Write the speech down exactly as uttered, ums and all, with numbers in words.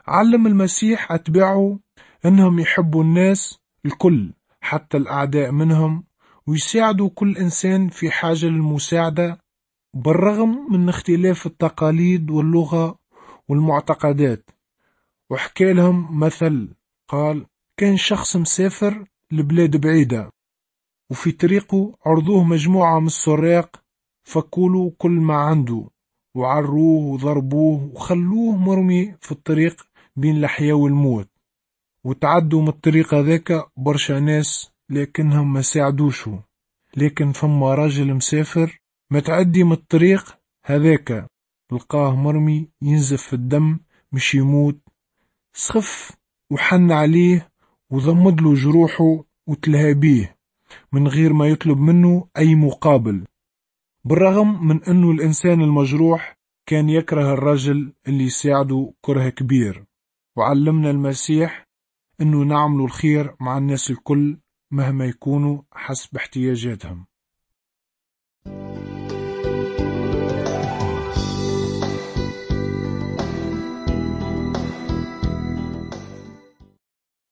علم المسيح أتباعه أنهم يحبوا الناس الكل حتى الأعداء منهم، ويساعدوا كل إنسان في حاجة للمساعدة بالرغم من اختلاف التقاليد واللغة والمعتقدات. وحكى لهم مثل، قال: كان شخص مسافر لبلاد بعيدة، وفي طريقه عرضوه مجموعة من السراق، فكولوا كل ما عنده وعروه وضربوه وخلوه مرمي في الطريق بين الحياة والموت. وتعدوا من الطريق هذاك برشا ناس لكنهم ما ساعدوشوا. لكن فما راجل مسافر ما تعدي من الطريق هذاك، لقاه مرمي ينزف في الدم مش يموت، سخف وحن عليه وضمد له جروحه وتلهى بيه من غير ما يطلب منه أي مقابل، بالرغم من أنه الإنسان المجروح كان يكره الرجل اللي يساعده كره كبير. وعلمنا المسيح أنه نعمل الخير مع الناس الكل مهما يكونوا حسب احتياجاتهم.